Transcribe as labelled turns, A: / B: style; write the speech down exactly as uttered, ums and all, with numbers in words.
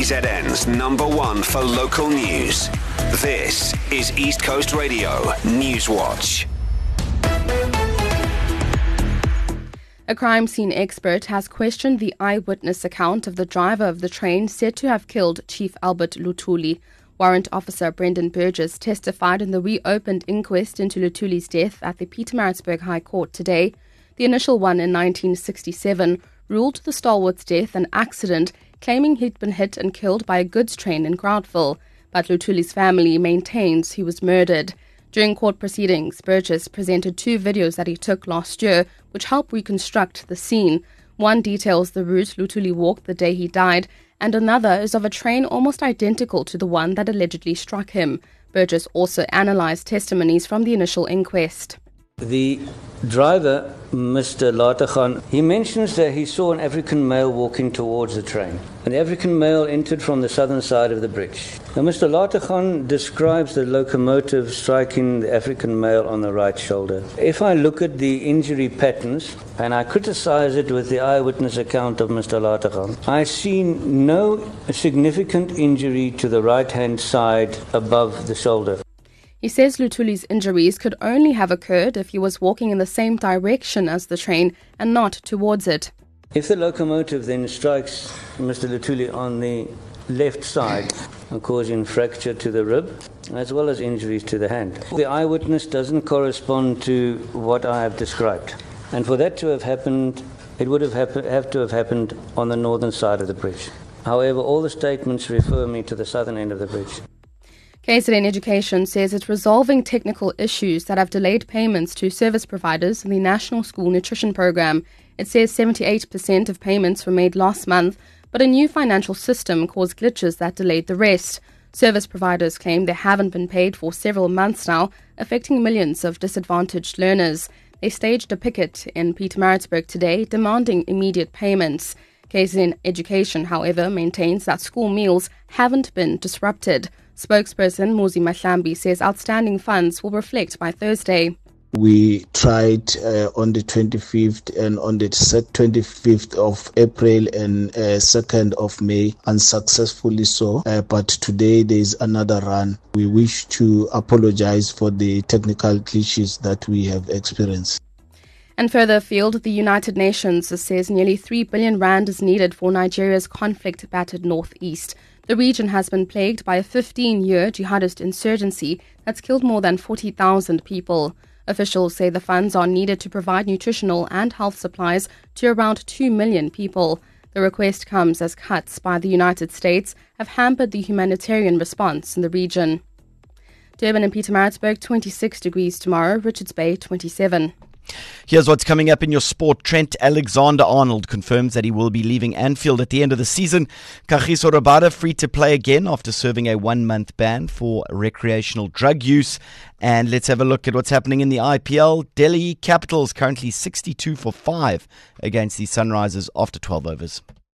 A: K Z N's number one for local news. This is East Coast Radio News Watch.
B: A crime scene expert has questioned the eyewitness account of the driver of the train said to have killed Chief Albert Luthuli. Warrant Officer Brendan Burgess testified in the reopened inquest into Luthuli's death at the Pietermaritzburg High Court today. The initial one in nineteen sixty-seven ruled the stalwart's death an accident, claiming he'd been hit and killed by a goods train in Groudville. But Luthuli's family maintains he was murdered. During court proceedings, Burgess presented two videos that he took last year, which help reconstruct the scene. One details the route Luthuli walked the day he died, and another is of a train almost identical to the one that allegedly struck him. Burgess also analysed testimonies from the initial inquest.
C: The driver, Mister Latachan, he mentions that he saw an African male walking towards the train. And the African male entered from the southern side of the bridge. Now, Mister Latachan describes the locomotive striking the African male on the right shoulder. If I look at the injury patterns, and I criticize it with the eyewitness account of Mister Latachan, I see no significant injury to the right-hand side above the shoulder.
B: He says Luthuli's injuries could only have occurred if he was walking in the same direction as the train and not towards it.
C: If the locomotive then strikes Mister Luthuli on the left side, causing fracture to the rib, as well as injuries to the hand, the eyewitness doesn't correspond to what I have described. And for that to have happened, it would have, happen- have to have happened on the northern side of the bridge. However, all the statements refer me to the southern end of the bridge.
B: K Z N Education says it's resolving technical issues that have delayed payments to service providers in the National School Nutrition Program. It says seventy-eight percent of payments were made last month, but a new financial system caused glitches that delayed the rest. Service providers claim they haven't been paid for several months now, affecting millions of disadvantaged learners. They staged a picket in Pietermaritzburg today, demanding immediate payments. K Z N Education, however, maintains that school meals haven't been disrupted. Spokesperson Muzi Mahlambi says outstanding funds will reflect by Thursday.
D: We tried uh, on the twenty-fifth and on the twenty-fifth of April and uh, second of May, unsuccessfully so. Uh, but today there is another run. We wish to apologize for the technical glitches that we have experienced.
B: And further afield, the United Nations says nearly three billion rand is needed for Nigeria's conflict-battered northeast. The region has been plagued by a fifteen-year jihadist insurgency that's killed more than forty thousand people. Officials say the funds are needed to provide nutritional and health supplies to around two million people. The request comes as cuts by the United States have hampered the humanitarian response in the region. Durban and Pietermaritzburg, twenty-six degrees tomorrow, Richards Bay, twenty-seven.
E: Here's what's coming up in your sport. Trent Alexander-Arnold confirms that he will be leaving Anfield at the end of the season. Kagiso Rabada free to play again after serving a one-month ban for recreational drug use. And let's have a look at what's happening in the I P L. Delhi Capitals currently sixty-two for five against the Sunrisers after twelve overs.